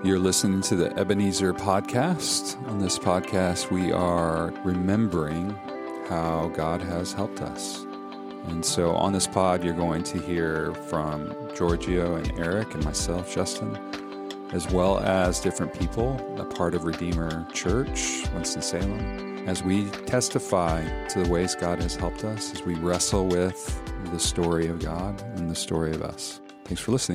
You're listening to the Ebenezer podcast. On this podcast, we are remembering how God has helped us. And so on this pod, you're going to hear from Giorgio and Eric and myself, Justin, as well as different people, a part of Redeemer Church, Winston-Salem, as we testify to the ways God has helped us, as we wrestle with the story of God and the story of us. Thanks for listening.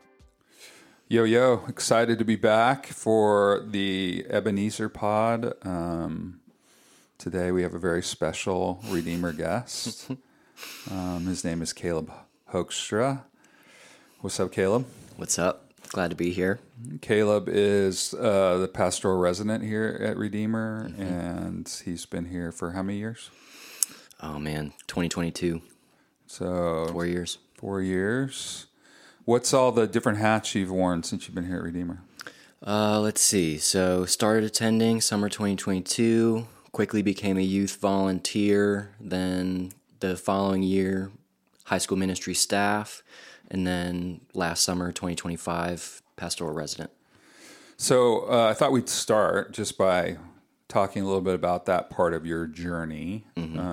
Yo, excited to be back for the Ebenezer pod. Today we have a very special Redeemer guest. His name is Caleb Hoekstra. What's up, Caleb? What's up? Glad to be here. Caleb is the pastoral resident here at Redeemer, and he's been here for how many years? Oh, man, 2022. So 4 years. 4 years. What's all the different hats you've worn since you've been here at Redeemer? Let's see. So started attending summer 2022, quickly became a youth volunteer, then the following year, high school ministry staff, and then last summer, 2025, pastoral resident. So I thought we'd start just by talking a little bit about that part of your journey.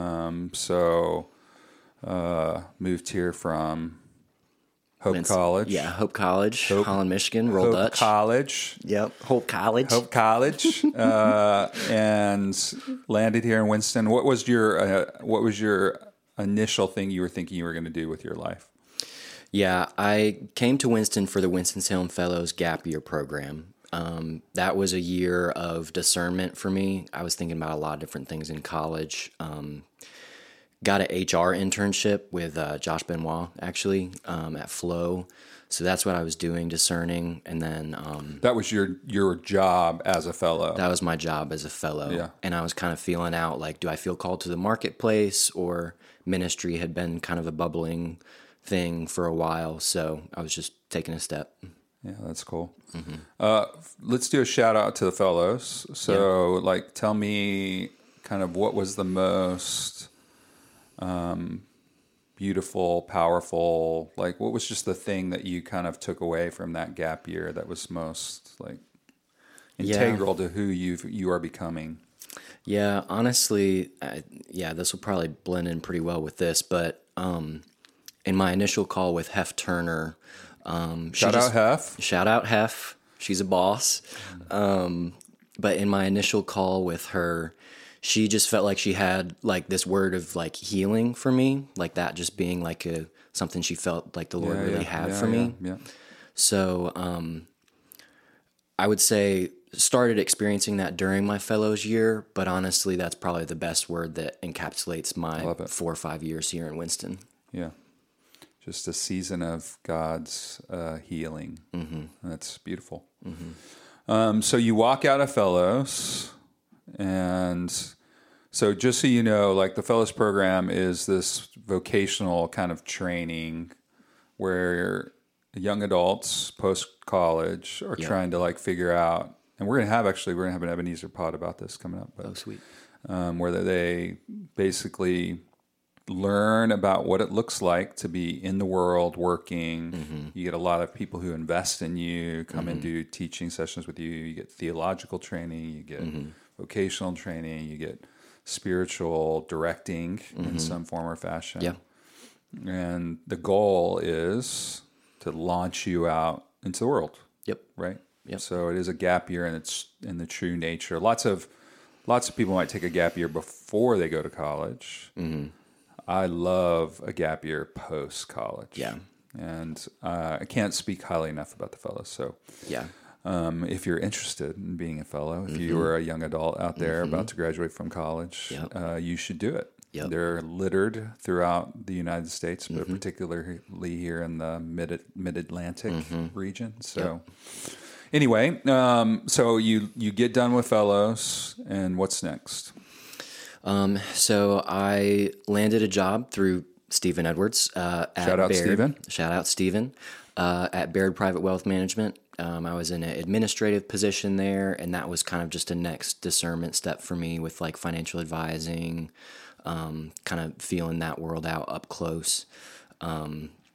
Moved here from Hope College. Yeah, Hope College, Holland, Michigan, Roll Hope Dutch. College. Yep, Hope College. Hope College, and landed here in Winston. What was your initial thing you were thinking you were going to do with your life? Yeah, I came to Winston for the Winston-Salem Fellows Gap Year program. That was a year of discernment for me. I was thinking about a lot of different things in college. Got an HR internship with Josh Benoit, actually, at Flow. So that's what I was doing, discerning. And then... that was your job as a fellow. That was my job as a fellow. Yeah. And I was kind of feeling out, like, do I feel called to the marketplace, or ministry had been kind of a bubbling thing for a while. So I was just taking a step. Yeah, that's cool. Let's do a shout out to the fellows. So, tell me kind of what was the most... beautiful, powerful, what was just the thing that you kind of took away from that gap year that was most integral to who you are becoming? Yeah, honestly, this will probably blend in pretty well with this, but in my initial call with Hef Turner, Shout out Hef. She's a boss. But in my initial call with her, she just felt like she had this word of healing for me, that just being something she felt like the Lord really had for me. Yeah. So I would say started experiencing that during my fellows year, but honestly, that's probably the best word that encapsulates my 4 or 5 years here in Winston. Yeah. Just a season of God's healing. That's beautiful. So you walk out of fellows. And so just so you know, the Fellows Program is this vocational kind of training where young adults post-college are trying to figure out, and we're going to have an Ebenezer pod about this coming up. But, oh, sweet. Where they basically learn about what it looks like to be in the world working. You get a lot of people who invest in you, come and do teaching sessions with you. You get theological training, you get vocational training, you get spiritual directing in some form or fashion. Yeah. And the goal is to launch you out into the world. Yep. Right? Yep. So it is a gap year, and it's in the true nature. Lots of people might take a gap year before they go to college. I love a gap year post-college. Yeah. And I can't speak highly enough about the fellows. So yeah. If you're interested in being a fellow, if you are a young adult out there about to graduate from college, you should do it. Yep. They're littered throughout the United States, but particularly here in the mid-Atlantic region. So anyway, so you get done with fellows, and what's next? So I landed a job through Stephen Edwards at Shout out Baird. Stephen. Shout out Stephen at Baird Private Wealth Management. I was in an administrative position there, and that was kind of just a next discernment step for me with financial advising, kind of feeling that world out up close.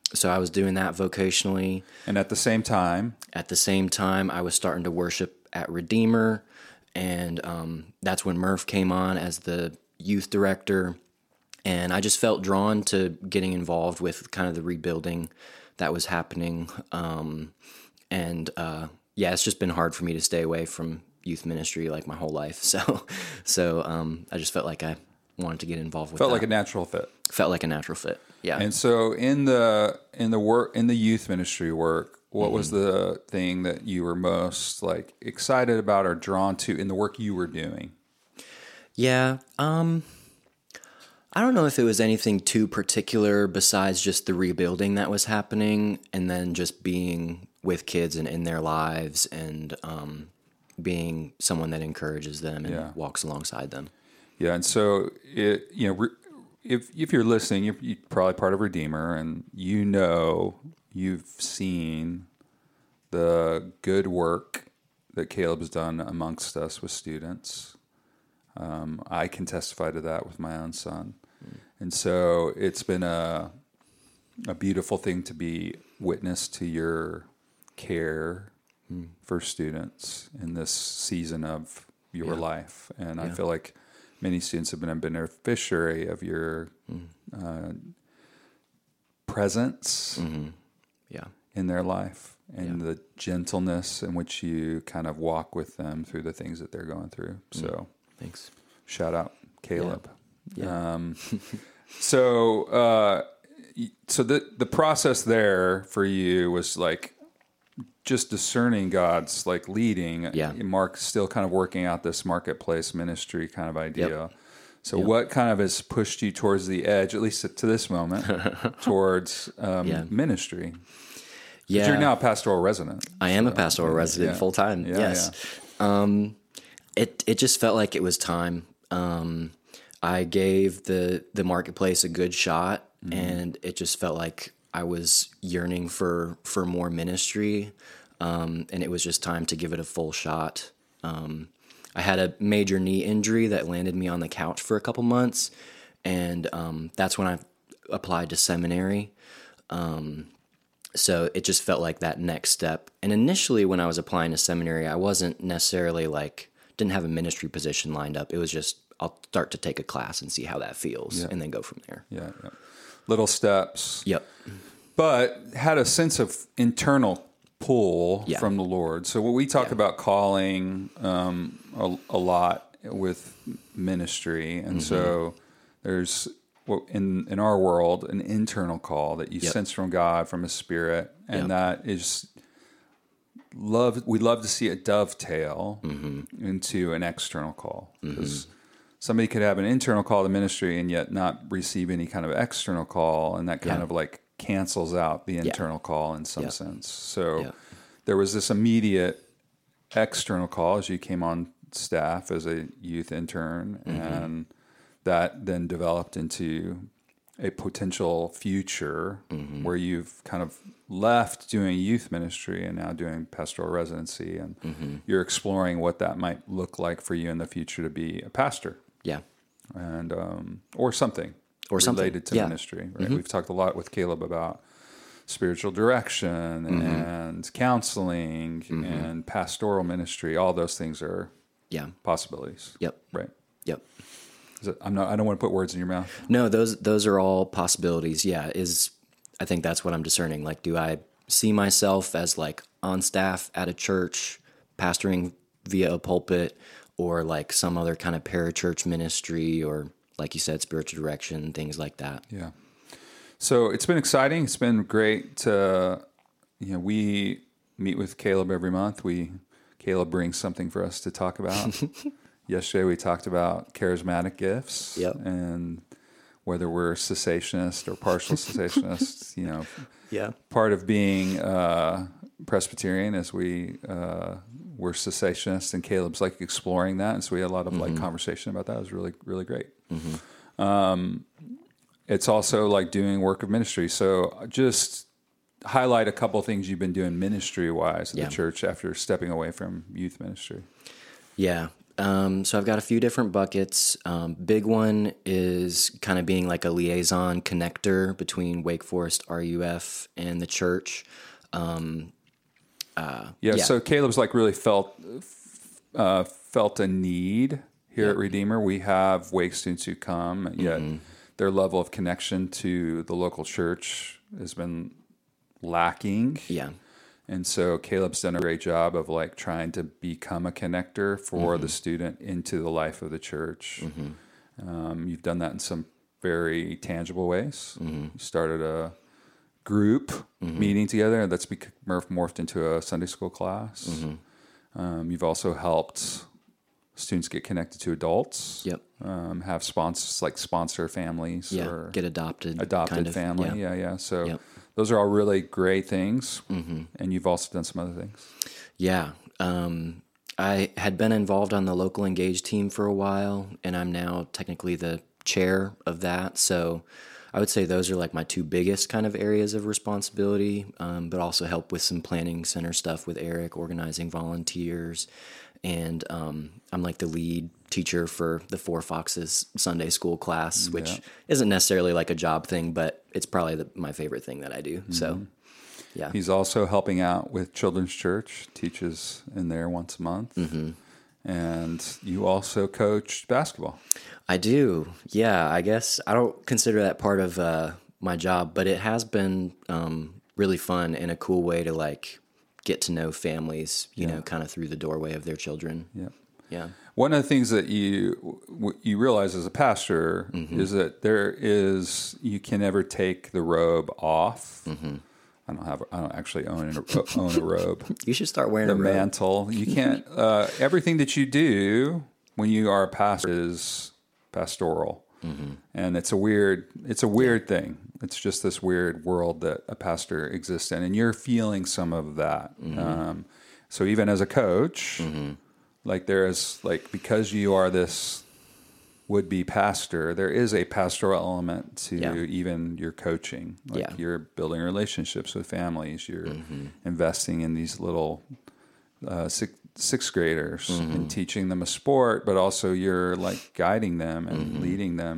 So I was doing that vocationally. And at the same time, I was starting to worship at Redeemer, and that's when Murph came on as the youth director. And I just felt drawn to getting involved with kind of the rebuilding that was happening. It's just been hard for me to stay away from youth ministry like my whole life. So I just felt like I wanted to get involved with that. felt like a natural fit. Felt like a natural fit. Yeah. And so in the youth ministry work, what was the thing that you were most like excited about or drawn to in the work you were doing? Yeah. I don't know if it was anything too particular besides just the rebuilding that was happening, and then just being with kids and in their lives, and being someone that encourages them and walks alongside them. Yeah, and so if you're listening, you're probably part of Redeemer, and you've seen the good work that Caleb's done amongst us with students. I can testify to that with my own son. And so it's been a beautiful thing to be witness to your care for students in this season of your life. And I feel like many students have been a beneficiary of your presence in their life, and the gentleness in which you kind of walk with them through the things that they're going through. So thanks. Shout out Caleb. Yeah. So the process there for you was like just discerning God's like leading. Yeah. Mark's still kind of working out this marketplace ministry kind of idea. So what kind of has pushed you towards the edge, at least to this moment, towards ministry? Yeah. You're now a pastoral resident. I am a pastoral resident full time. Yes. Yeah. It just felt like it was time. I gave the marketplace a good shot, and it just felt like I was yearning for more ministry, and it was just time to give it a full shot. I had a major knee injury that landed me on the couch for a couple months, and that's when I applied to seminary. So it just felt like that next step. And initially when I was applying to seminary, I wasn't necessarily didn't have a ministry position lined up. It was just, I'll start to take a class and see how that feels, and then go from there. Yeah. Little steps. Yep. But had a sense of internal pull from the Lord. So when we talk about calling a lot with ministry, and so there's in our world an internal call that you sense from God, from His Spirit, and that is love. We love to see it dovetail into an external call, because somebody could have an internal call to ministry and yet not receive any kind of external call, and that kind of cancels out the internal call in some sense. So there was this immediate external call as you came on staff as a youth intern, and that then developed into a potential future where you've kind of left doing youth ministry and now doing pastoral residency, and you're exploring what that might look like for you in the future to be a pastor. Yeah. And or something related to ministry. Right? We've talked a lot with Caleb about spiritual direction and counseling and pastoral ministry. All those things are possibilities. Yep. Right. Yep. I don't want to put words in your mouth. No, those are all possibilities. Yeah. I think that's what I'm discerning. Do I see myself as on staff at a church, pastoring via a pulpit, or some other kind of parachurch ministry, or like you said, spiritual direction, things like that. Yeah. So it's been exciting. It's been great to, we meet with Caleb every month. Caleb brings something for us to talk about. Yesterday we talked about charismatic gifts and whether we're cessationist or partial cessationist. Part of being Presbyterian is we're cessationists, and Caleb's exploring that, and so we had a lot of conversation about that. It was really, really great. It's also doing work of ministry. So just highlight a couple of things you've been doing ministry-wise at the church after stepping away from youth ministry. Yeah. So I've got a few different buckets. Big one is kind of being like a liaison connector between Wake Forest RUF and the church. So Caleb's like really felt a need here at Redeemer. We have Wake students who come, yet their level of connection to the local church has been lacking. Yeah. And so Caleb's done a great job of like trying to become a connector for the student into the life of the church. You've done that in some very tangible ways. You started a group meeting together that's morphed into a Sunday school class. You've also helped students get connected to adults. Yep. Have sponsor families or get adopted kind of family. Yeah. So those are all really great things. And you've also done some other things. Yeah. I had been involved on the local Engage team for a while, and I'm now technically the chair of that. So I would say those are like my two biggest kind of areas of responsibility, but also help with some planning center stuff with Eric, organizing volunteers. And I'm like the lead teacher for the Four Foxes Sunday school class, which isn't necessarily like a job thing, but it's probably my favorite thing that I do. So, yeah. He's also helping out with Children's Church, teaches in there once a month. And you also coach basketball. I do. Yeah, I guess I don't consider that part of my job, but it has been really fun and a cool way to like get to know families, you know, kind of through the doorway of their children. Yeah. One of the things that you realize as a pastor is that you can never take the robe off. I don't actually own a robe. You should start wearing the a robe. mantle. You can't. Everything that you do when you are a pastor is pastoral, and it's a weird thing. It's just this weird world that a pastor exists in, and you're feeling some of that. So even as a coach, like there is like because you are this would-be pastor, there is a pastoral element to even your coaching. Like you're building relationships with families. You're investing in these little sixth graders and teaching them a sport, but also you're like guiding them and leading them.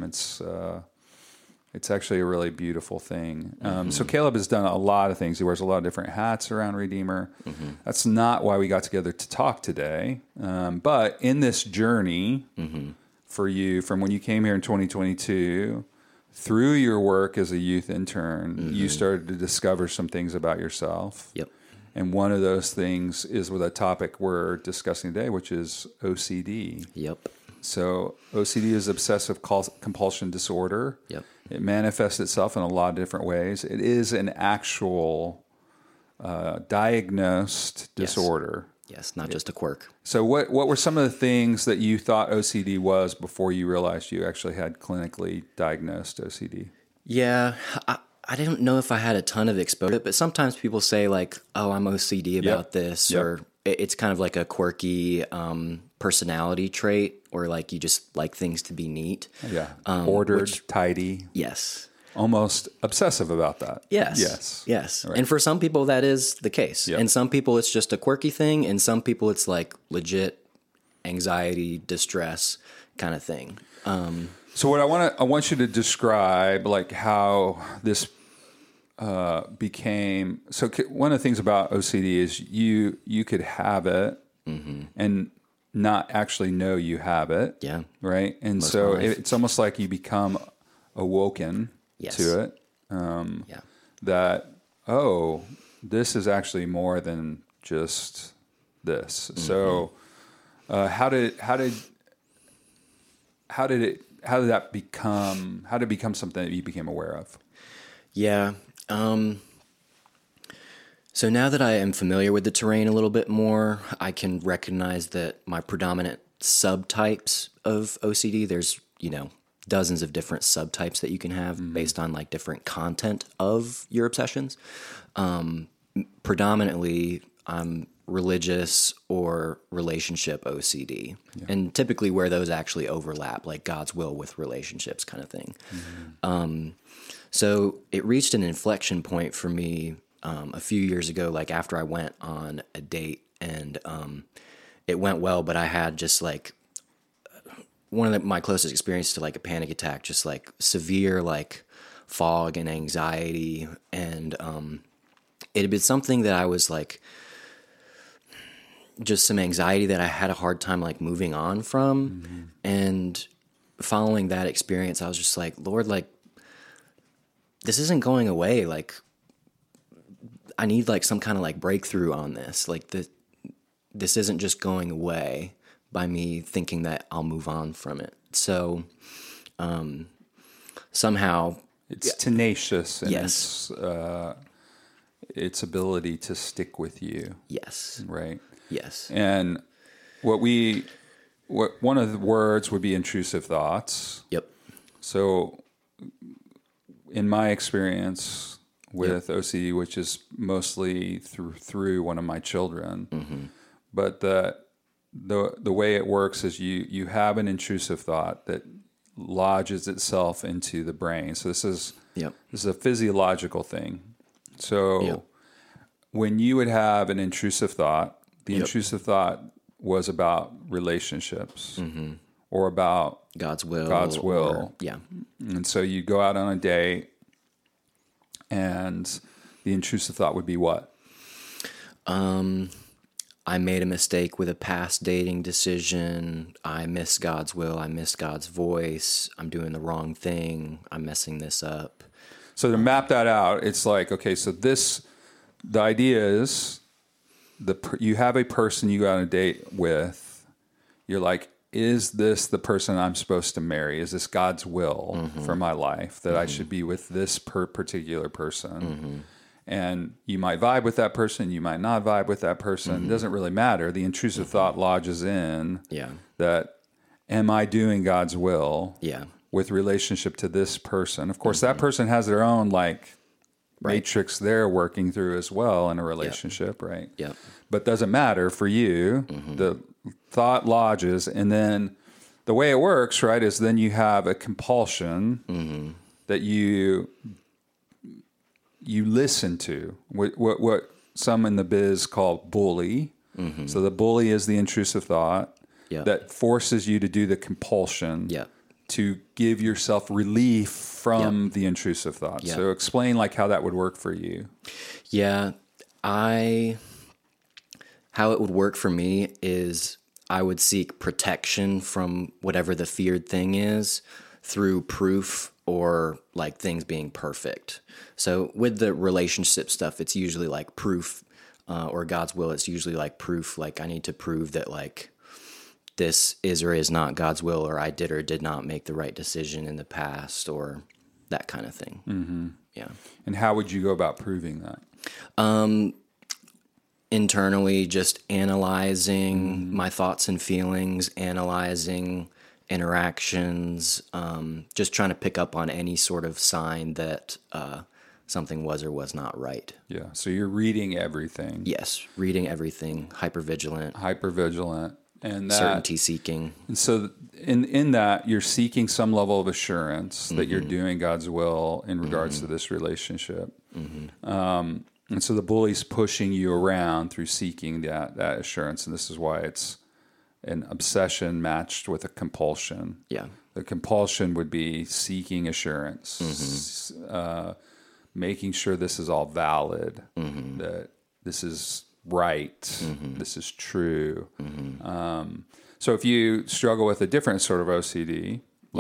It's actually a really beautiful thing. So Caleb has done a lot of things. He wears a lot of different hats around Redeemer. That's not why we got together to talk today. But in this journey for you, from when you came here in 2022, through your work as a youth intern, you started to discover some things about yourself. Yep. And one of those things is with a topic we're discussing today, which is OCD. Yep. So OCD is obsessive compulsion disorder. Yep. It manifests itself in a lot of different ways. It is an actual diagnosed disorder. Yes, not just a quirk. So what were some of the things that you thought OCD was before you realized you actually had clinically diagnosed OCD? Yeah, I didn't know if I had a ton of exposure, but sometimes people say like, oh, I'm OCD about this, or it's kind of like a quirky personality trait, or like you just like things to be neat. Yeah, ordered, tidy. Yes. Almost obsessive about that. Yes. Right. And for some people that is the case. And some people it's just a quirky thing, and some people it's like legit anxiety, distress kind of thing. So what I want you to describe like how this became. So one of the things about OCD is you could have it and not actually know you have it. Yeah. Right. And so it's almost like you become awoken to it. That, oh, this is actually more than just this. So how did it become something that you became aware of? Yeah. So now that I am familiar with the terrain a little bit more, I can recognize that my predominant subtypes of OCD, there's, dozens of different subtypes that you can have based on like different content of your obsessions. Predominantly, I'm religious or relationship OCD, and typically where those actually overlap, like God's will with relationships kind of thing. So it reached an inflection point for me a few years ago, like after I went on a date, and it went well, but I had just like one of my closest experiences to like a panic attack, just like severe like fog and anxiety. And it had been something that I was like, just some anxiety that I had a hard time like moving on from. And following that experience, I was just like, Lord, like, this isn't going away. Like, I need like some kind of like breakthrough on this. Like this isn't just going away by me thinking that I'll move on from it. So, somehow it's tenacious and yes, its ability to stick with you. yes, Right. yes, And what one of the words would be intrusive thoughts. yep, So in my experience with OCD, which is mostly through one of my children, but the way it works is you have an intrusive thought that lodges itself into the brain. So this is a physiological thing. So when you would have an intrusive thought, the intrusive thought was about relationships or about God's will. Or, yeah. And so you go out on a date, and the intrusive thought would be what? I made a mistake with a past dating decision. I miss God's will. I miss God's voice. I'm doing the wrong thing. I'm messing this up. So to map that out, it's like, okay, so the idea is you have a person you go on a date with. You're like, is this the person I'm supposed to marry? Is this God's will for my life that I should be with this particular person? And you might vibe with that person, you might not vibe with that person. It doesn't really matter. The intrusive thought lodges in that, am I doing God's will with relationship to this person? Of course, that person has their own matrix they're working through as well in a relationship, right? Yeah. But doesn't matter for you. The thought lodges, and then the way it works, right, is then you have a compulsion that you listen to, what some in the biz call bully. So the bully is the intrusive thought that forces you to do the compulsion to give yourself relief from the intrusive thought. So explain how that would work for you. Yeah, how it would work for me is I would seek protection from whatever the feared thing is through proof or things being perfect. So with the relationship stuff, it's usually proof, or God's will. It's usually proof. I need to prove that this is or is not God's will, or I did or did not make the right decision in the past, or that kind of thing. Yeah. And how would you go about proving that? Internally, just analyzing my thoughts and feelings, analyzing interactions, just trying to pick up on any sort of sign that something was or was not right. Yeah. So you're reading everything. Yes, reading everything, hypervigilant, and that, certainty seeking. And so in that, you're seeking some level of assurance that you're doing God's will in regards to this relationship. And so the bully's pushing you around through seeking that assurance. And this is why it's an obsession matched with a compulsion. Yeah. The compulsion would be seeking assurance, making sure this is all valid, that this is right, this is true. So if you struggle with a different sort of OCD,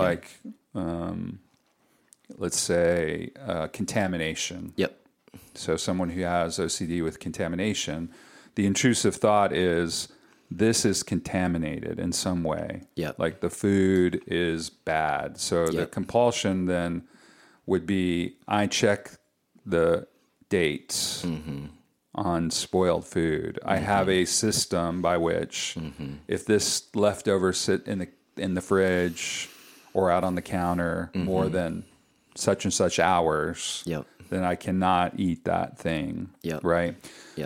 let's say contamination. Yep. So someone who has OCD with contamination, the intrusive thought is, this is contaminated in some way. Yep. Like the food is bad. So the compulsion then would be, I check the dates on spoiled food. I have a system by which if this leftover sit in the fridge or out on the counter more than such and such hours, then I cannot eat that thing. Right?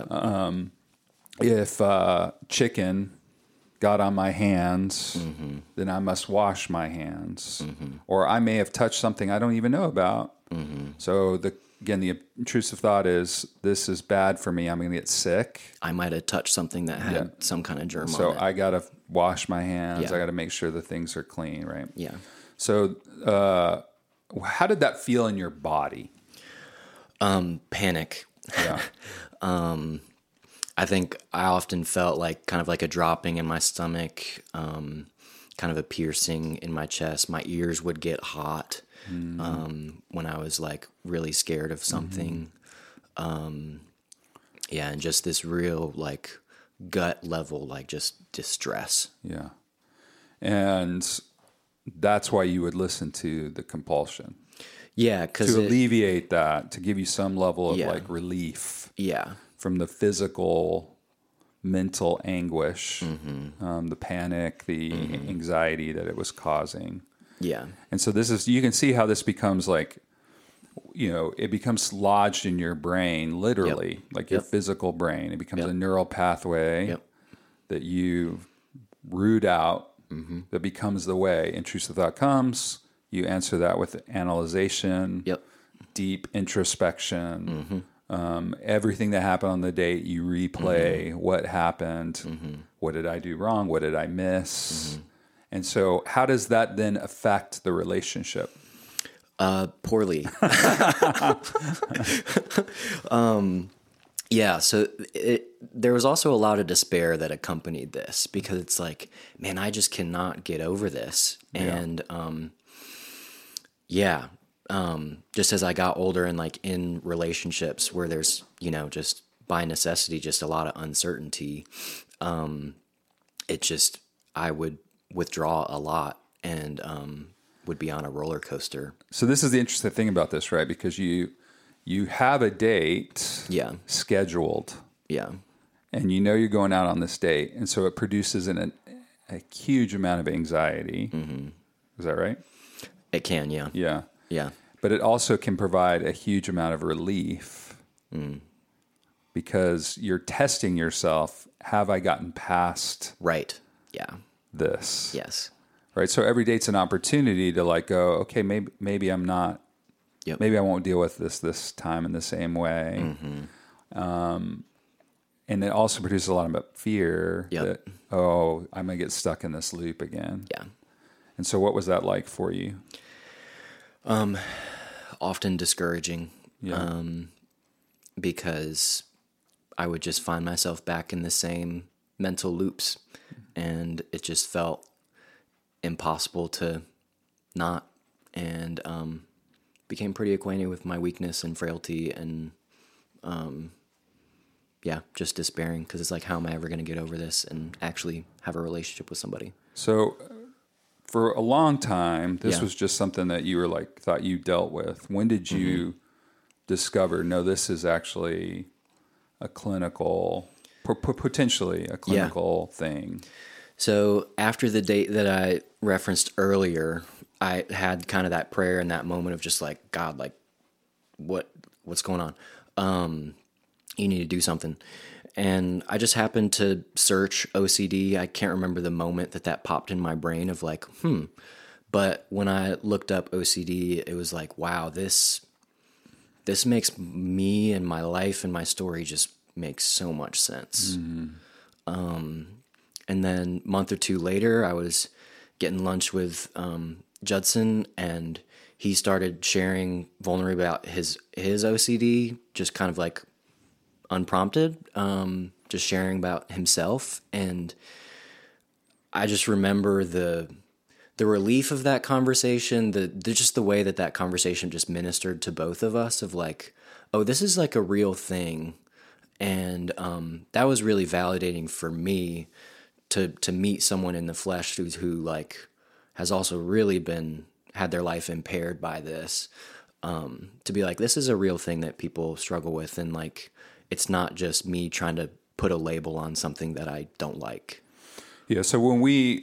If chicken got on my hands, then I must wash my hands. Or I may have touched something I don't even know about. So the again, the intrusive thought is, this is bad for me. I'm going to get sick. I might have touched something that had some kind of germ So on it. I got to wash my hands. Yeah. I got to make sure the things are clean, right? Yeah. So how did that feel in your body? Panic. Yeah. I think I often felt like kind of like a dropping in my stomach, kind of a piercing in my chest. My ears would get hot when I was like really scared of something. Yeah, and just this real like gut level, like just distress. Yeah. And that's why you would listen to the compulsion. Yeah, because To alleviate that, to give you some level of Yeah. like relief yeah, from the physical, mental anguish, Mm-hmm. The panic, the anxiety that it was causing. yeah, And so you can see how this becomes like, it becomes lodged in your brain, literally, like your physical brain. It becomes a neural pathway Yep. that you root out, that becomes the way intrusive thought comes. You answer that with analyzation, Yep. deep introspection. Everything that happened on the date, you replay what happened. What did I do wrong? What did I miss? And so how does that then affect the relationship? Poorly. Yeah, so there was also a lot of despair that accompanied this because it's like, man, I just cannot get over this. And just as I got older and like in relationships where there's, just by necessity, just a lot of uncertainty, I would withdraw a lot and would be on a roller coaster. So this is the interesting thing about this, right? Because you have a date Yeah. scheduled, Yeah. and you're going out on this date, and so it produces a huge amount of anxiety. Is that right? It can, yeah. Yeah. Yeah. But it also can provide a huge amount of relief because you're testing yourself. Have I gotten past Right. Yeah. this? Yes. Right. So every date's an opportunity to like go, okay, maybe I'm not, Yep. maybe I won't deal with this time in the same way. And it also produces a lot of fear Yep. that, oh, I'm going to get stuck in this loop again. Yeah. And so what was that like for you? Often discouraging. Yeah. Because I would just find myself back in the same mental loops, and it just felt impossible to not, and became pretty acquainted with my weakness and frailty, and just despairing because it's like, how am I ever going to get over this and actually have a relationship with somebody? So for a long time, this Yeah. was just something that you were like, thought you dealt with. When did you discover, no, this is actually a clinical, potentially a clinical thing? So after the date that I referenced earlier, I had kind of that prayer and that moment of just like, God, like, what's going on? You need to do something. And I just happened to search OCD. I can't remember the moment that popped in my brain of like, But when I looked up OCD, it was like, wow, this makes me and my life and my story just makes so much sense. And then a month or two later, I was getting lunch with Judson, and he started sharing vulnerably about his OCD, just kind of like unprompted, just sharing about himself. And I just remember the relief of that conversation, just the way that conversation just ministered to both of us of like, oh, this is like a real thing. And that was really validating for me to meet someone in the flesh who like has also really had their life impaired by this, to be like, this is a real thing that people struggle with. And like, it's not just me trying to put a label on something that I don't like. Yeah. So when we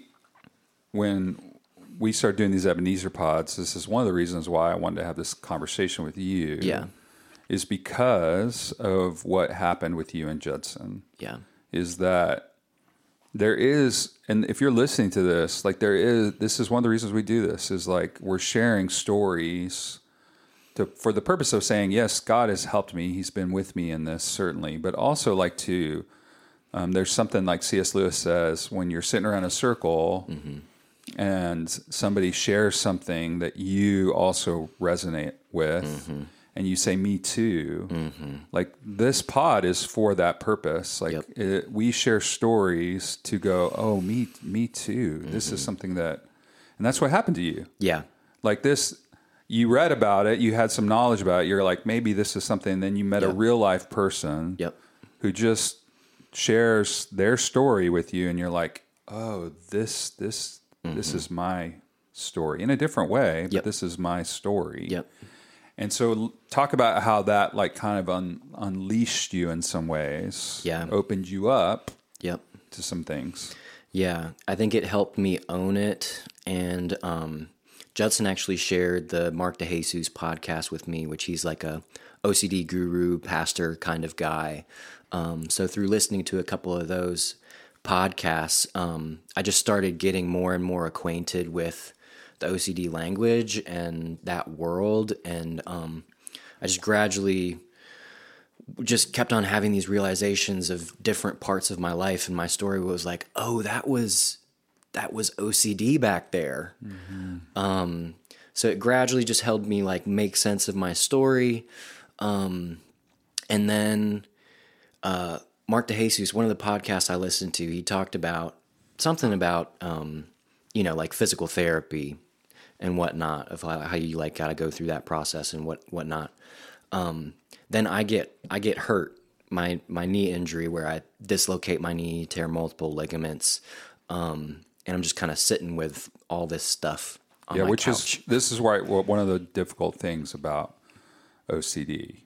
start doing these Ebenezer pods, this is one of the reasons why I wanted to have this conversation with you. Yeah. Is because of what happened with you and Judson. Yeah. Is that there is, and if you're listening to this, like this is one of the reasons we do this, is like we're sharing stories for the purpose of saying, yes, God has helped me. He's been with me in this, certainly. But also like to, there's something like C.S. Lewis says, when you're sitting around a circle and somebody shares something that you also resonate with, and you say, me too, like this pod is for that purpose. Like we share stories to go, oh, me too. This is something that, and that's what happened to you. Yeah. Like this, you read about it, you had some knowledge about it, you're like, maybe this is something, and then you met a real life person who just shares their story with you, and you're like, oh, this is my story in a different way, but this is my story. And so talk about how that like kind of unleashed you in some ways, opened you up to some things. Yeah, I think it helped me own it. And Judson actually shared the Mark DeJesus podcast with me, which he's like a OCD guru, pastor kind of guy. So through listening to a couple of those podcasts, I just started getting more and more acquainted with the OCD language and that world. And I just gradually just kept on having these realizations of different parts of my life. And my story was like, oh, that was OCD back there. So it gradually just helped me like make sense of my story. And then Mark DeJesus, one of the podcasts I listened to, he talked about something about, like physical therapy and whatnot, of how you like got to go through that process and whatnot. Then I get hurt, my knee injury where I dislocate my knee, tear multiple ligaments, and I'm just kind of sitting with all this stuff on my couch. This is why one of the difficult things about OCD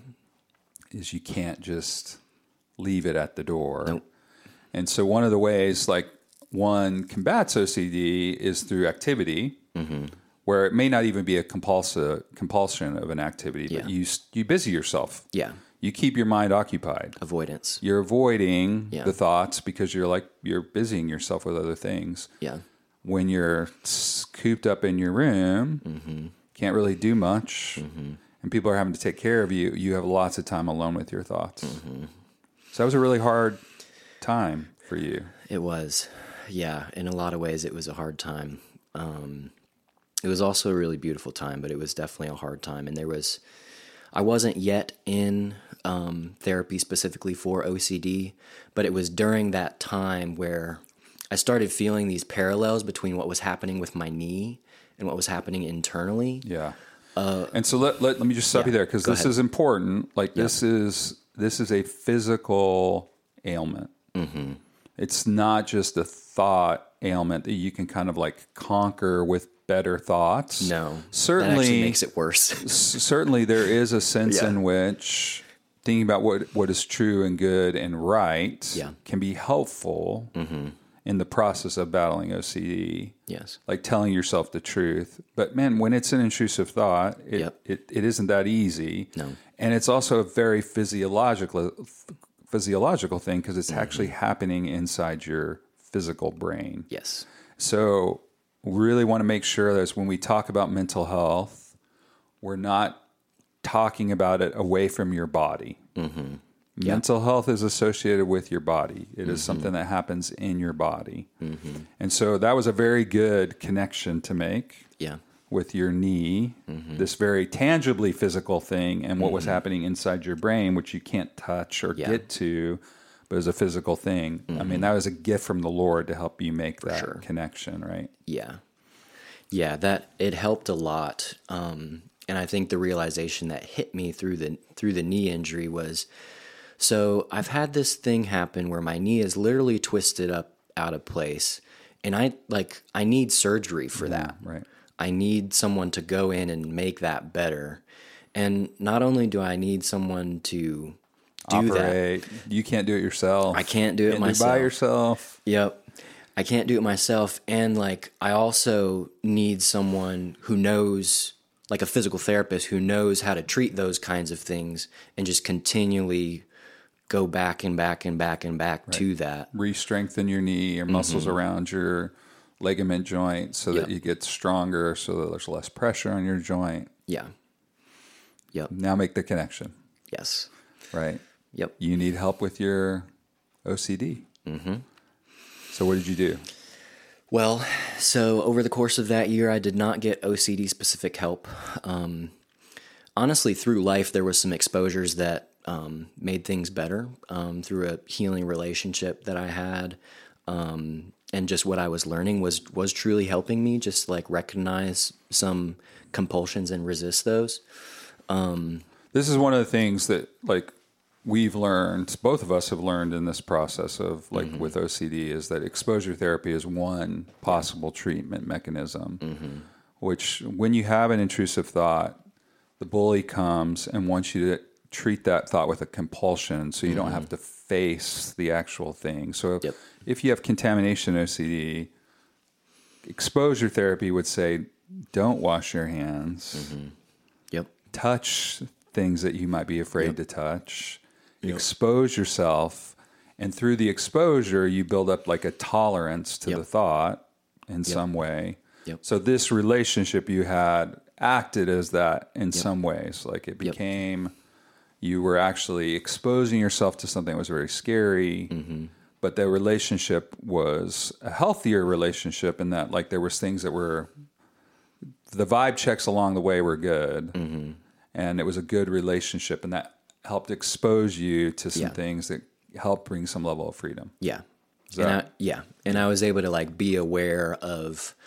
is you can't just leave it at the door. Nope. And so one of the ways like one combats OCD is through activity, where it may not even be a compulsion of an activity, but you busy yourself. Yeah. You keep your mind occupied. Avoidance. You're avoiding the thoughts because you're busying yourself with other things. Yeah. When you're cooped up in your room, can't really do much, and people are having to take care of you, you have lots of time alone with your thoughts. So that was a really hard time for you. It was. Yeah. In a lot of ways, it was a hard time. It was also a really beautiful time, but it was definitely a hard time. And I wasn't yet in therapy specifically for OCD, but it was during that time where I started feeling these parallels between what was happening with my knee and what was happening internally. Yeah. And so let me just stop you there, because this is important. Like this is a physical ailment. It's not just a thought ailment that you can kind of like conquer with better thoughts. No, certainly that actually makes it worse. Certainly, there is a sense in which thinking about what is true and good and right can be helpful in the process of battling OCD. Yes, like telling yourself the truth. But man, when it's an intrusive thought, it isn't that easy. No, and it's also a very physiological thing, because it's actually happening inside your physical brain. Yes. So we really want to make sure that when we talk about mental health, we're not talking about it away from your body. Mental health is associated with your body. It is something that happens in your body. And so that was a very good connection to make with your knee, this very tangibly physical thing, and what was happening inside your brain, which you can't touch or get to, but is a physical thing. I mean, that was a gift from the Lord to help you make that connection, right? Yeah. Yeah, that it helped a lot. And I think the realization that hit me through the knee injury was, so I've had this thing happen where my knee is literally twisted up out of place, and I need surgery for that. Right. I need someone to go in and make that better. And not only do I need someone to do operate. That. You can't do it yourself. I can't do it myself. By yourself. Yep. I can't do it myself. And I also need someone who knows, like a physical therapist who knows how to treat those kinds of things and just continually go back and back and back and back to that. Re-strengthen your knee, your muscles around your ligament joint so that you get stronger, so that there's less pressure on your joint. Yeah. Yep. Now make the connection, Yes. right? Yep. You need help with your OCD. Mm-hmm. So what did you do? Well, so over the course of that year, I did not get OCD specific help. Honestly, through life, there was some exposures that made things better through a healing relationship that I had. And just what I was learning was truly helping me just like recognize some compulsions and resist those. This is one of the things that like we've learned, both of us have learned in this process of like with OCD, is that exposure therapy is one possible treatment mechanism, which when you have an intrusive thought, the bully comes and wants you to treat that thought with a compulsion so you don't have to face the actual thing. So if you have contamination OCD, exposure therapy would say, don't wash your hands. Yep. Touch things that you might be afraid to touch. Expose yourself. And through the exposure, you build up like a tolerance to the thought in some way. So this relationship you had acted as that in some ways. Like it became, you were actually exposing yourself to something that was very scary. But the relationship was a healthier relationship in that like there was things that were, the vibe checks along the way were good. And it was a good relationship. And that helped expose you to some things that helped bring some level of freedom. Yeah. And I was able to like be aware of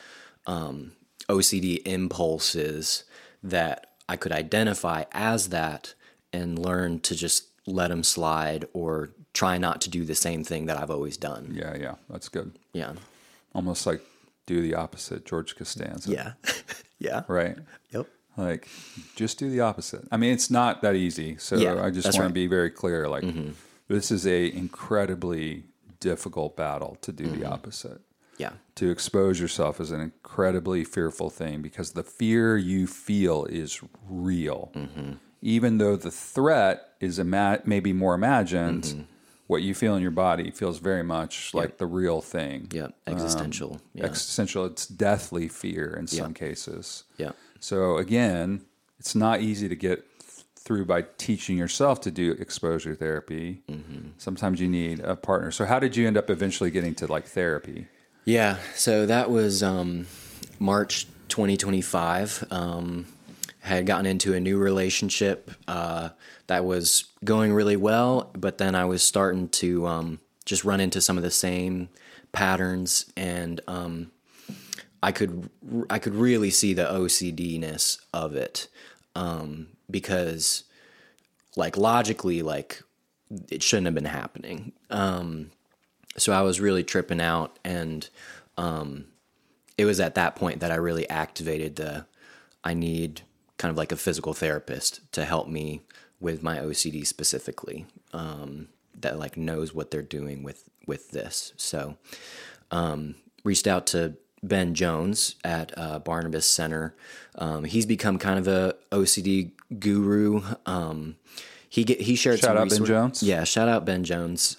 OCD impulses that I could identify as that and learn to just let them slide or try not to do the same thing that I've always done. Yeah. That's good. Yeah. Almost like do the opposite, George Costanza. Yeah. Yeah. Right? Yep. Like, just do the opposite. I mean, it's not that easy. So I just want to be very clear. Like, this is a incredibly difficult battle to do the opposite. Yeah. To expose yourself is an incredibly fearful thing because the fear you feel is real. Even though the threat is maybe more imagined, what you feel in your body feels very much like the real thing. Yeah. Existential. Existential. It's deathly fear in some cases. Yeah. So again, it's not easy to get through by teaching yourself to do exposure therapy. Sometimes you need a partner. So how did you end up eventually getting to like therapy? Yeah. So that was March 2025. Had gotten into a new relationship that was going really well, but then I was starting to just run into some of the same patterns, and I could really see the OCD-ness of it because, like, logically, like, it shouldn't have been happening. So I was really tripping out, and it was at that point that I really activated I need kind of like a physical therapist to help me with my OCD specifically, that like knows what they're doing with this. So reached out to Ben Jones at Barnabas Center. He's become kind of a OCD guru. He shared Shout some out Ben Jones. Yeah, shout out Ben Jones.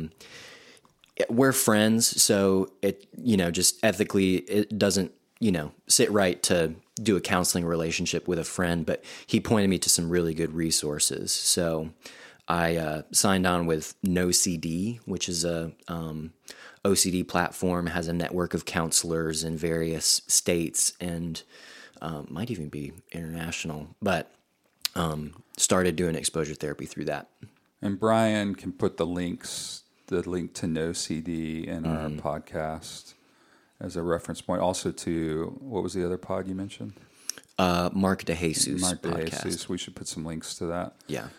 We're friends, so it just ethically it doesn't sit right to do a counseling relationship with a friend, but he pointed me to some really good resources. So I signed on with NoCD, which is a OCD platform, has a network of counselors in various states and might even be international, but started doing exposure therapy through that. And Brian can put the link to NoCD in our podcast as a reference point. Also to, what was the other pod you mentioned? Mark DeJesus Mark podcast. DeJesus. We should put some links to that. Yeah.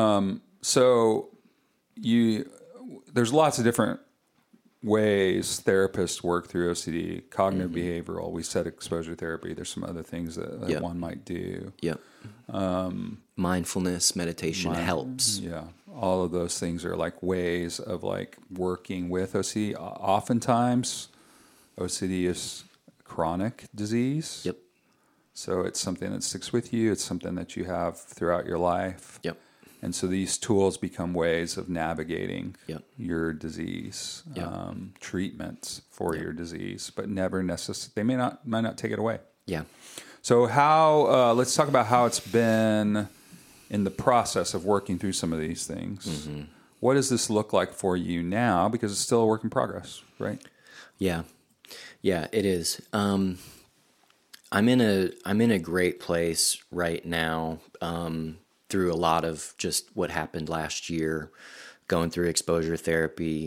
So there's lots of different ways therapists work through OCD, cognitive behavioral. We said exposure therapy. There's some other things that one might do. Yep. Mindfulness, meditation helps. Yeah. All of those things are like ways of like working with OCD. Oftentimes, OCD is chronic disease. Yep. So it's something that sticks with you. It's something that you have throughout your life. Yep. And so these tools become ways of navigating your disease, treatments for your disease, but never necessarily, might not take it away. Yeah. So how, let's talk about how it's been in the process of working through some of these things. What does this look like for you now? Because it's still a work in progress, right? Yeah. Yeah, it is. I'm in a great place right now, through a lot of just what happened last year, going through exposure therapy,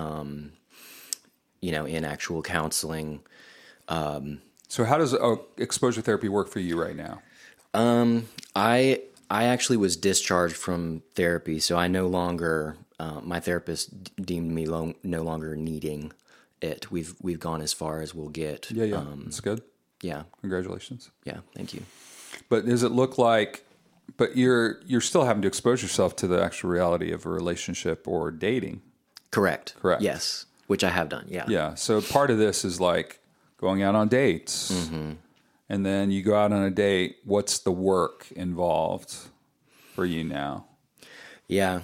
in actual counseling. So how does exposure therapy work for you right now? I actually was discharged from therapy, so I no longer, my therapist deemed me no longer needing it. We've gone as far as we'll get. Yeah. That's good. Yeah. Congratulations. Yeah. Thank you. But does it look like, but you're still having to expose yourself to the actual reality of a relationship or dating? Correct. Correct. Yes. Which I have done. Yeah. Yeah. So part of this is like going out on dates. And then you go out on a date. What's the work involved for you now? Yeah.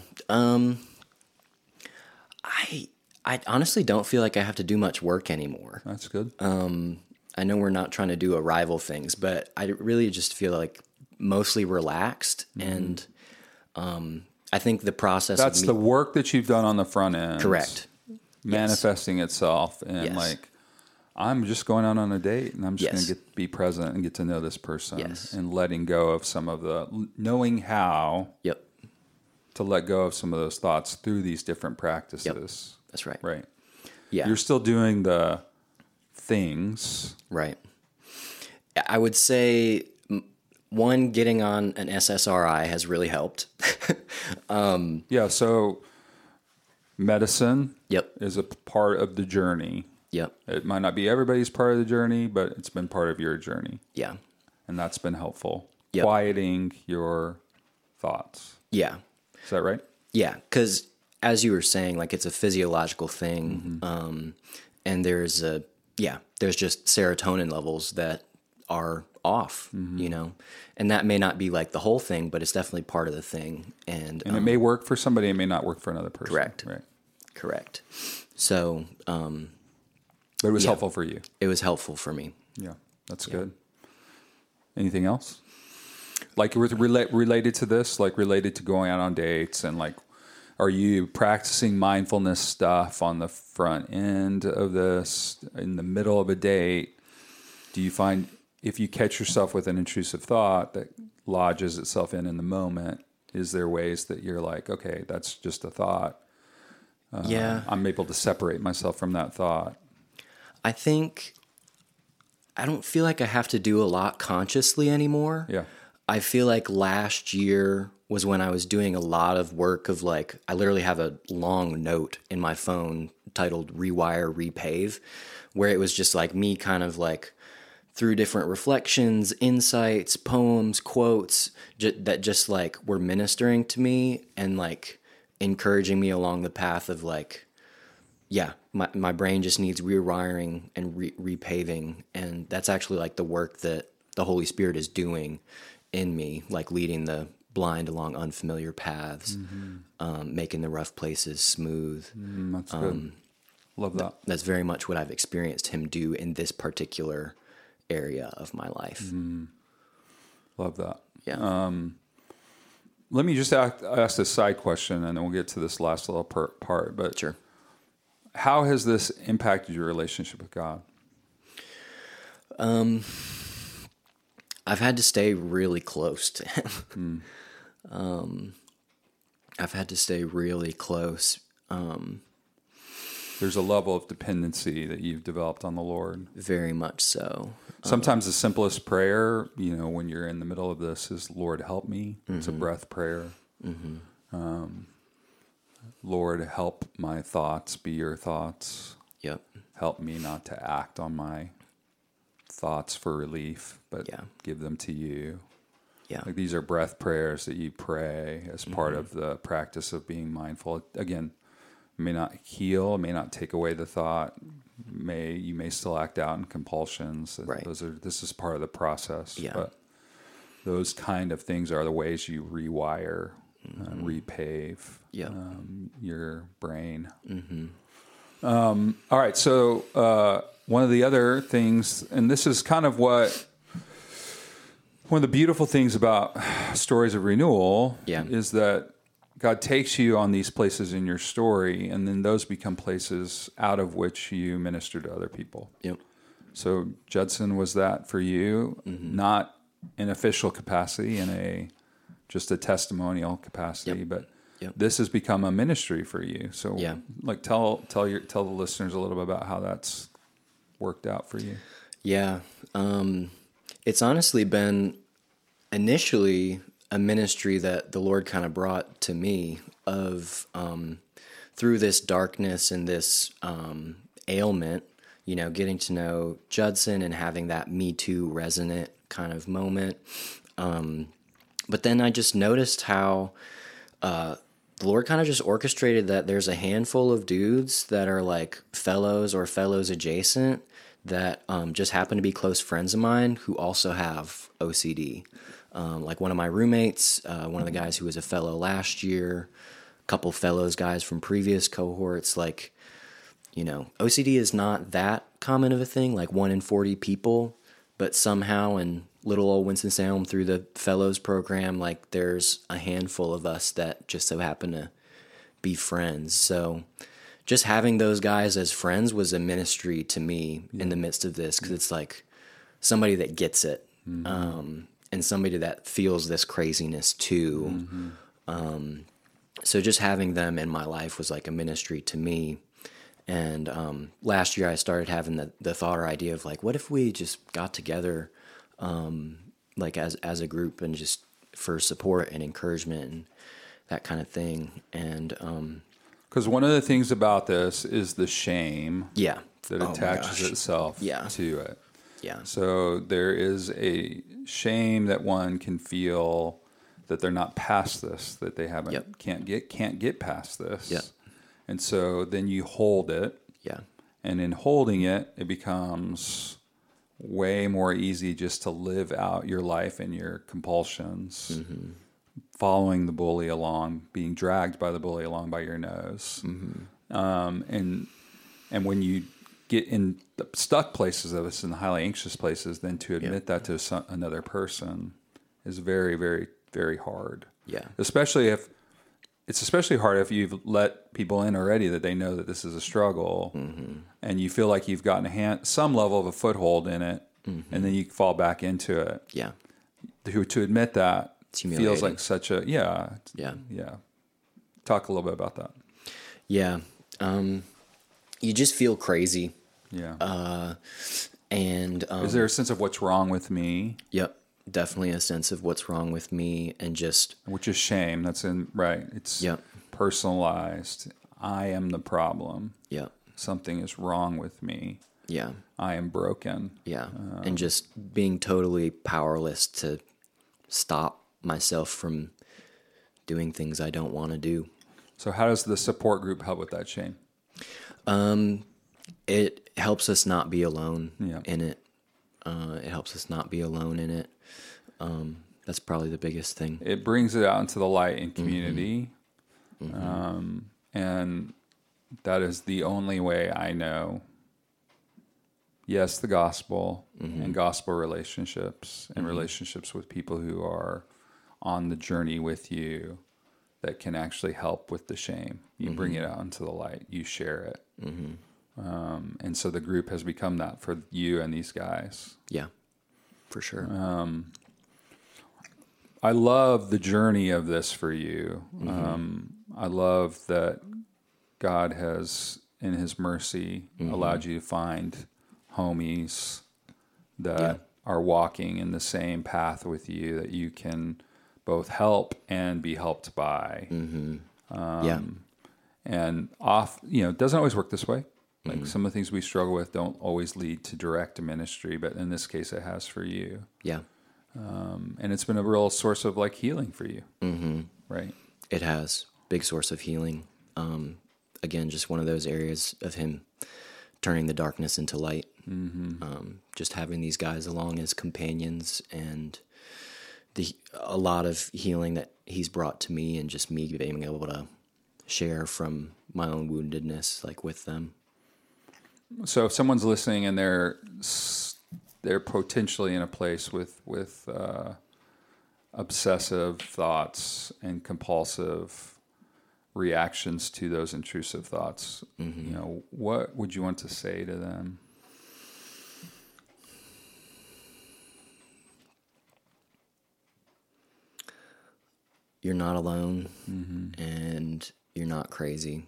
I honestly don't feel like I have to do much work anymore. That's good. I know we're not trying to do arrival things, but I really just feel like mostly relaxed. And I think the process That's of the work that you've done on the front end. Correct. Manifesting itself. And Yes. like, I'm just going out on a date and I'm just Yes. going to be present and get to know this person. Yes. And letting go of some of knowing how Yep. to let go of some of those thoughts through these different practices. That's right. Right. Yeah. You're still doing the things. Right. I would say one, getting on an SSRI has really helped. Yeah. So medicine Yep. is a part of the journey. Yep. It might not be everybody's part of the journey, but it's been part of your journey. Yeah. And that's been helpful. Yep. Quieting your thoughts. Yeah. Is that right? Yeah. Because as you were saying, like it's a physiological thing. And there's just serotonin levels that are off, and that may not be like the whole thing, but it's definitely part of the thing. And it may work for somebody, it may not work for another person. Correct. Right. Correct. So, But it was helpful for you. it was helpful for me. Yeah. That's good. Anything else? Like related to this, like related to going out on dates and like, are you practicing mindfulness stuff on the front end of this, in the middle of a date? Do you find if you catch yourself with an intrusive thought that lodges itself in the moment, is there ways that you're like, okay, that's just a thought? I'm able to separate myself from that thought. I think I don't feel like I have to do a lot consciously anymore. Yeah. I feel like last year was when I was doing a lot of work of like, I literally have a long note in my phone titled Rewire, Repave, where it was just like me kind of like through different reflections, insights, poems, quotes that just like were ministering to me and like encouraging me along the path of like, yeah, my brain just needs rewiring and repaving. And that's actually like the work that the Holy Spirit is doing in me, like leading the blind along unfamiliar paths, making the rough places smooth. That's good. Love that. That's very much what I've experienced him do in this particular area of my life. Love that. Yeah. Let me just ask this side question, and then we'll get to this last little part. But Sure. How has this impacted your relationship with God? I've had to stay really close to him. I've had to stay really close. There's a level of dependency that you've developed on the Lord. Very much so. Sometimes the simplest prayer, when you're in the middle of this, is "Lord, help me." It's a breath prayer. Lord, help my thoughts be your thoughts. Yep. Help me not to act on my thoughts for relief, but give them to you. Yeah. Like these are breath prayers that you pray as part of the practice of being mindful. Again, it may not heal, it may not take away the thought. You may still act out in compulsions. Right. This is part of the process. Yeah. But those kind of things are the ways you rewire, repave your brain. All right. So one of the other things, and this is kind of what One of the beautiful things about stories of renewal Yeah. is that God takes you on these places in your story, and then those become places out of which you minister to other people. Yep. So Judson was that for you, not in official capacity, just a testimonial capacity, but Yep. this has become a ministry for you. So, Yeah. like, tell the listeners a little bit about how that's worked out for you. Yeah. It's honestly been initially a ministry that the Lord kind of brought to me of through this darkness and this ailment, getting to know Judson and having that Me Too resonant kind of moment. But then I just noticed how the Lord kind of just orchestrated that there's a handful of dudes that are like fellows or fellows adjacent that just happen to be close friends of mine who also have OCD. Like one of my roommates, one of the guys who was a fellow last year, a couple fellows guys from previous cohorts, like, OCD is not that common of a thing, like 1 in 40 people, but somehow in little old Winston-Salem through the fellows program, like there's a handful of us that just so happen to be friends. So just having those guys as friends was a ministry to me in the midst of this, because it's like somebody that gets it. And somebody that feels this craziness too. So just having them in my life was like a ministry to me. And last year I started having the thought or idea of like, what if we just got together like as a group and just for support and encouragement and that kind of thing. And Because one of the things about this is the shame yeah. that attaches itself to it. Yeah. So there is a shame that one can feel that they're not past this, that they haven't can't get past this. Yep. And so then you hold it. Yeah. And in holding it, it becomes way more easy just to live out your life and your compulsions, following the bully along, being dragged by the bully along by your nose. And when you get in the stuck places of us, in the highly anxious places, then to admit that to another person is very, very, very hard. Yeah. Especially hard if you've let people in already that they know that this is a struggle, and you feel like you've gotten some level of a foothold in it, and then you fall back into it. Yeah. To admit that feels like such a yeah. Talk a little bit about that. Yeah. You just feel crazy. Yeah. And is there a sense of what's wrong with me? Yep. Definitely a sense of what's wrong with me, and just which is shame. That's right. It's personalized. I am the problem. Yeah. Something is wrong with me. Yeah. I am broken. Yeah. And just being totally powerless to stop myself from doing things I don't want to do. So how does the support group help with that shame? It helps us not be alone Yeah. in it. It helps us not be alone in it. That's probably the biggest thing. It brings it out into the light in community. And that is the only way I know. Yes, the gospel and gospel relationships and relationships with people who are on the journey with you that can actually help with the shame. You bring it out into the light. You share it. And so the group has become that for you and these guys. Yeah, for sure. I love the journey of this for you. I love that God has, in His mercy, allowed you to find homies that are walking in the same path with you, that you can both help and be helped by. And it doesn't always work this way. Like some of the things we struggle with don't always lead to direct ministry, but in this case it has for you. Yeah. And it's been a real source of like healing for you. Right. It has. Big source of healing. Again, just one of those areas of Him turning the darkness into light. Just having these guys along as companions, and a lot of healing that He's brought to me, and just me being able to share from my own woundedness, like with them. So if someone's listening and they're they're potentially in a place with obsessive thoughts and compulsive reactions to those intrusive thoughts. What would you want to say to them? You're not alone, and you're not crazy.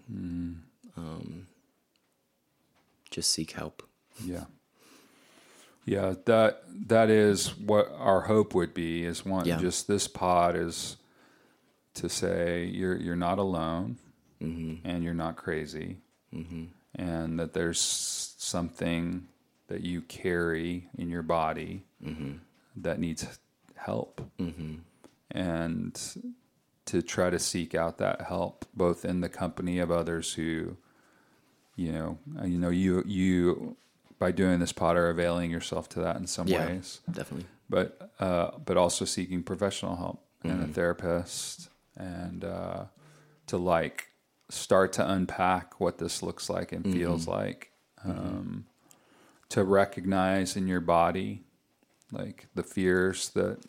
Just seek help. Yeah. Yeah, that is what our hope would be, is just this pod is to say you're not alone, and you're not crazy, and that there's something that you carry in your body that needs help, and to try to seek out that help, both in the company of others who, you by doing this pod are availing yourself to that in some ways. Definitely. But also seeking professional help and a therapist, and to start to unpack what this looks like and feels like, to recognize in your body, like the fears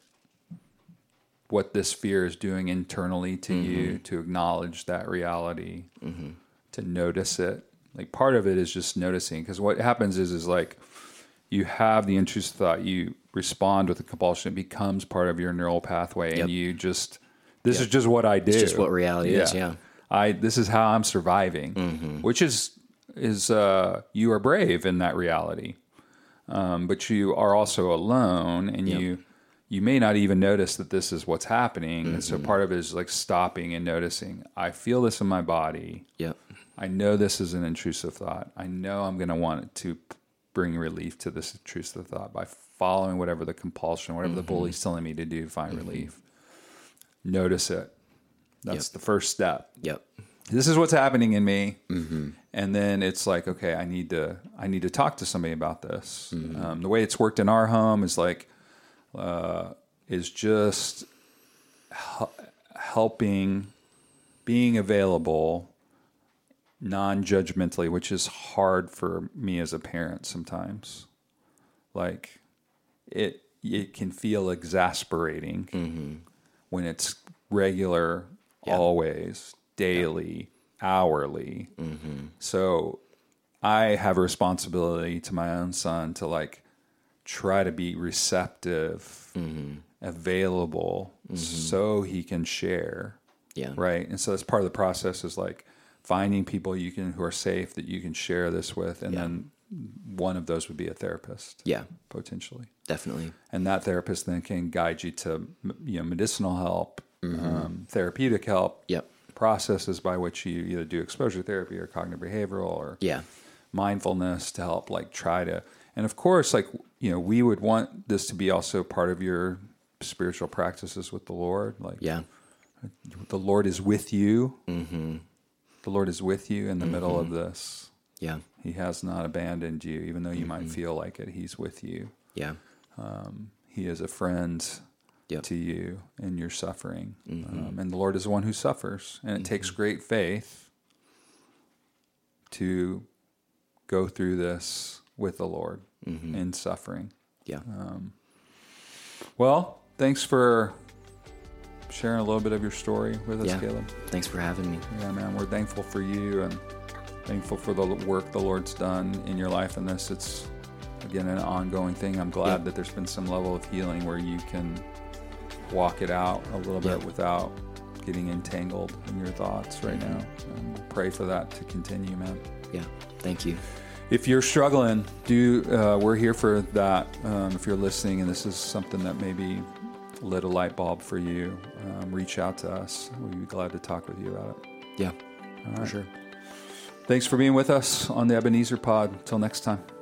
what this fear is doing internally to you, to acknowledge that reality, to notice it. Like part of it is just noticing, because what happens is like you have the intrusive thought, you respond with a compulsion, it becomes part of your neural pathway, and you just, this is just what I do. It's just what reality is, This is how I'm surviving, which is you are brave in that reality. But you are also alone, and you may not even notice that this is what's happening. And so part of it is like stopping and noticing, I feel this in my body. Yep. I know this is an intrusive thought. I know I'm going to want to bring relief to this intrusive thought by following whatever the compulsion, whatever the bully's telling me to do to find relief. Notice it. That's the first step. Yep. This is what's happening in me. And then it's like, okay, I need to talk to somebody about this. The way it's worked in our home is like, is just helping, being available non-judgmentally, which is hard for me as a parent sometimes. Like it can feel exasperating when it's regular, always, daily, hourly. So I have a responsibility to my own son to like try to be receptive, available, so he can share. Yeah. Right. And so that's part of the process, is like finding people who are safe, that you can share this with. And then one of those would be a therapist. Yeah. Potentially. Definitely. And that therapist then can guide you to, medicinal help, therapeutic help. Yep. Processes by which you either do exposure therapy or cognitive behavioral or mindfulness to help try to, and of course, we would want this to be also part of your spiritual practices with the Lord. The Lord is with you. The Lord is with you in the middle of this. Yeah. He has not abandoned you, even though you might feel like it. He's with you. Yeah. He is a friend to you in your suffering. And the Lord is the one who suffers. And it takes great faith to go through this with the Lord in suffering. Yeah. Well, thanks for sharing a little bit of your story with us, Caleb. Thanks for having me. Yeah, man. We're thankful for you and thankful for the work the Lord's done in your life in this. It's, again, an ongoing thing. I'm glad that there's been some level of healing where you can walk it out a little bit without getting entangled in your thoughts right now. And pray for that to continue, man. Yeah. Thank you. If you're struggling, we're here for that. If you're listening and this is something that maybe lit a light bulb for you, reach out to us. We'd be glad to talk with you about it. Yeah, for sure. Thanks for being with us on the Ebenezer Pod. Until next time.